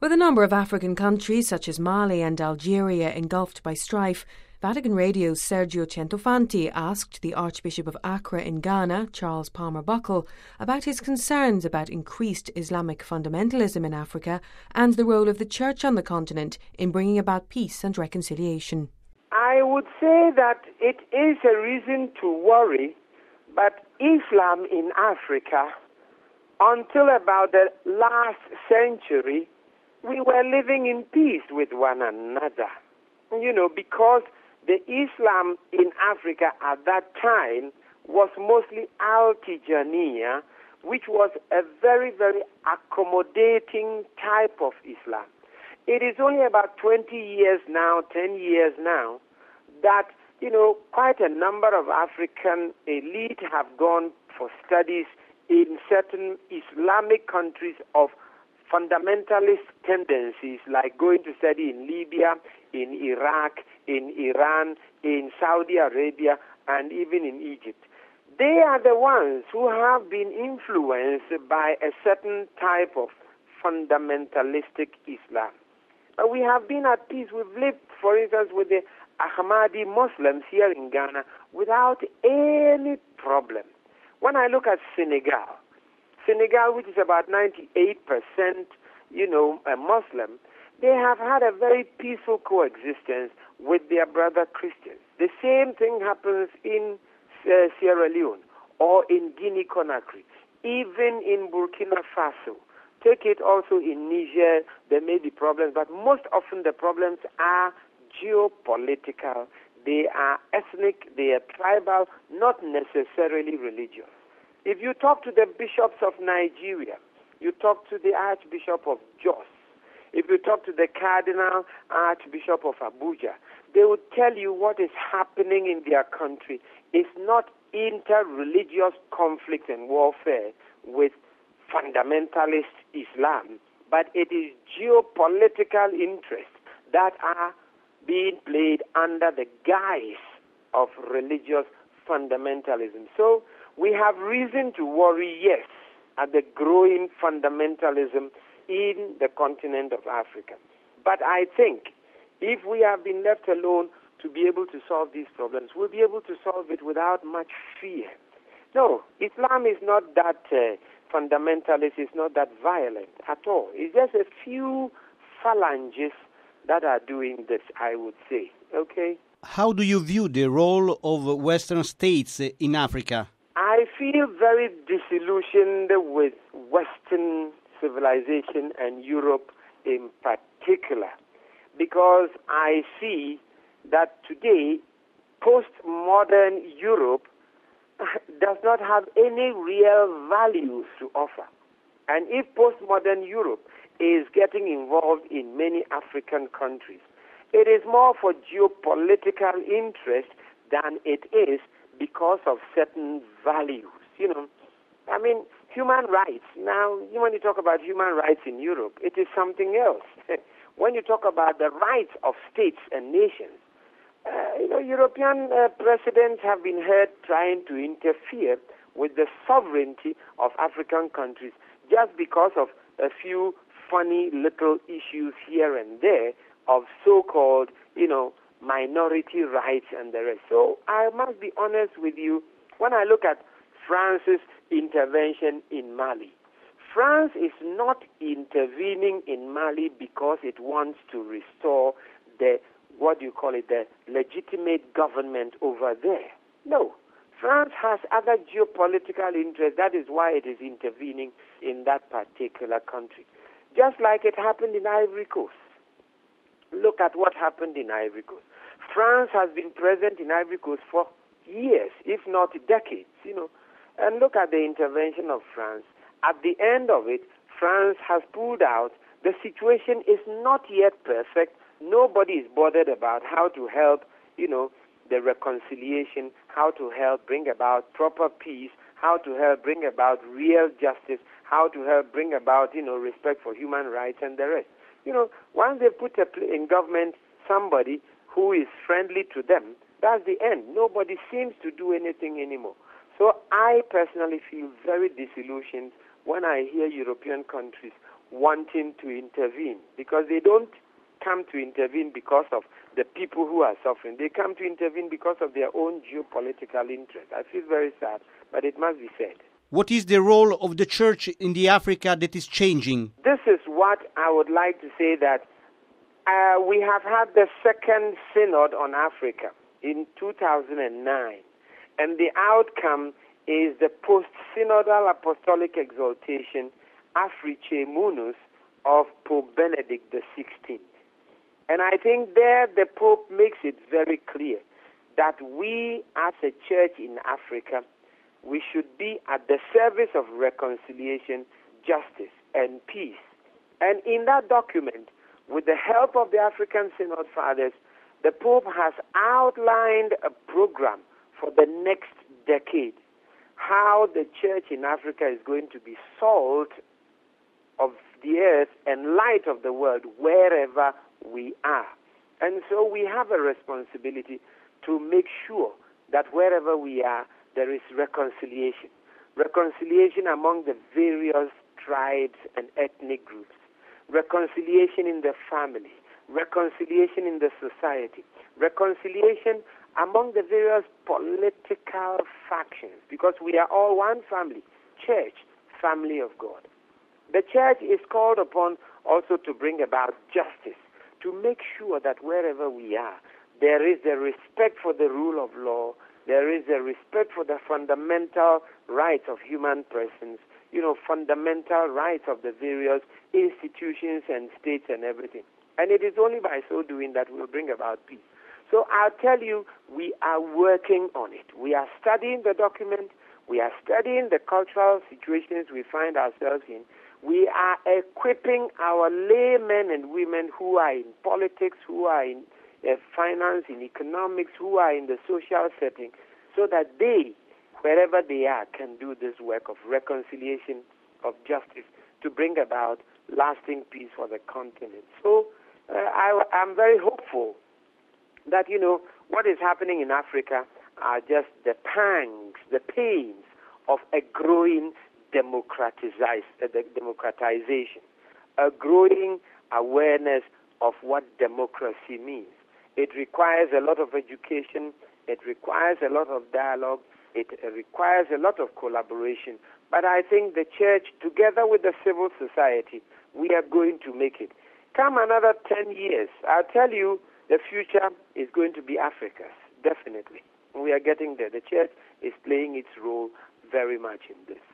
With a number of African countries such as Mali and Algeria engulfed by strife, Vatican Radio's Sergio Centofanti asked the Archbishop of Accra in Ghana, Charles Palmer Buckle, about his concerns about increased Islamic fundamentalism in Africa and the role of the Church on the continent in bringing about peace and reconciliation. I would say that it is a reason to worry, but Islam in Africa, until about the last century, we were living in peace with one another. Because the Islam in Africa at that time was mostly Al-Tijaniya, which was a very, very accommodating type of Islam. It is only about 20 years now, 10 years now, that, quite a number of African elite have gone for studies in certain Islamic countries of fundamentalist tendencies, like going to study in Libya, in Iraq, in Iran, in Saudi Arabia, and even in Egypt. They are the ones who have been influenced by a certain type of fundamentalistic Islam. But we have been at peace. We've lived, for instance, with the Ahmadi Muslims here in Ghana without any problem. When I look at Senegal, which is about 98%, a Muslim, they have had a very peaceful coexistence with their brother Christians. The same thing happens in Sierra Leone or in Guinea-Conakry, even in Burkina Faso. Take it also in Niger, there may be problems, but most often the problems are geopolitical. They are ethnic, they are tribal, not necessarily religious. If you talk to the bishops of Nigeria, you talk to the Archbishop of Jos, if you talk to the Cardinal Archbishop of Abuja, they would tell you what is happening in their country is not inter-religious conflict and warfare with fundamentalist Islam, but it is geopolitical interests that are being played under the guise of religious fundamentalism. So we have reason to worry, yes, at the growing fundamentalism in the continent of Africa. But I think if we have been left alone to be able to solve these problems, we'll be able to solve it without much fear. No, Islam is not that fundamentalist, it's not that violent at all. It's just a few phalanges that are doing this, I would say. Okay? How do you view the role of Western states in Africa? I feel very disillusioned with Western civilization and Europe in particular, because I see that today postmodern Europe does not have any real values to offer. And if postmodern Europe is getting involved in many African countries, it is more for geopolitical interest than it is because of certain values. Human rights. Now, when you talk about human rights in Europe, it is something else. When you talk about the rights of states and nations, European presidents have been heard trying to interfere with the sovereignty of African countries just because of a few funny little issues here and there of so-called, minority rights and the rest. So I must be honest with you, when I look at France's intervention in Mali, France is not intervening in Mali because it wants to restore the legitimate government over there. No. France has other geopolitical interests. That is why it is intervening in that particular country. Just like it happened in Ivory Coast. Look at what happened in Ivory Coast. France has been present in Ivory Coast for years, if not decades, And look at the intervention of France. At the end of it, France has pulled out. The situation is not yet perfect. Nobody is bothered about how to help, the reconciliation, how to help bring about proper peace, how to help bring about real justice, how to help bring about, respect for human rights and the rest. Once they put in government somebody who is friendly to them, that's the end. Nobody seems to do anything anymore. So I personally feel very disillusioned when I hear European countries wanting to intervene, because they don't come to intervene because of the people who are suffering. They come to intervene because of their own geopolitical interest. I feel very sad, but it must be said. What is the role of the church in the Africa that is changing? This is what I would like to say, that we have had the second synod on Africa in 2009, and the outcome is the post-synodal apostolic exaltation Africae Munus of Pope Benedict XVI. And I think there the Pope makes it very clear that we as a church in Africa, we should be at the service of reconciliation, justice, and peace. And in that document, with the help of the African Synod Fathers, the Pope has outlined a program for the next decade, how the church in Africa is going to be salt of the earth and light of the world wherever we are. And so we have a responsibility to make sure that wherever we are, there is reconciliation. Reconciliation among the various tribes and ethnic groups. Reconciliation in the family. Reconciliation in the society. Reconciliation among the various political factions, because we are all one family, church, family of God. The church is called upon also to bring about justice, to make sure that wherever we are, there is a respect for the rule of law, there is a respect for the fundamental rights of human persons, fundamental rights of the various institutions and states and everything. And it is only by so doing that we'll bring about peace. So I'll tell you, we are working on it. We are studying the document. We are studying the cultural situations we find ourselves in. We are equipping our laymen and women who are in politics, who are in finance, in economics, who are in the social setting, so that they, wherever they are, can do this work of reconciliation, of justice, to bring about lasting peace for the continent. So I'm very hopeful that, what is happening in Africa are just the pangs, the pains of a growing democratization, a growing awareness of what democracy means. It requires a lot of education, it requires a lot of dialogue, it requires a lot of collaboration. But I think the church, together with the civil society, we are going to make it. Come another 10 years, I'll tell you, the future is going to be Africa's, definitely. We are getting there. The church is playing its role very much in this.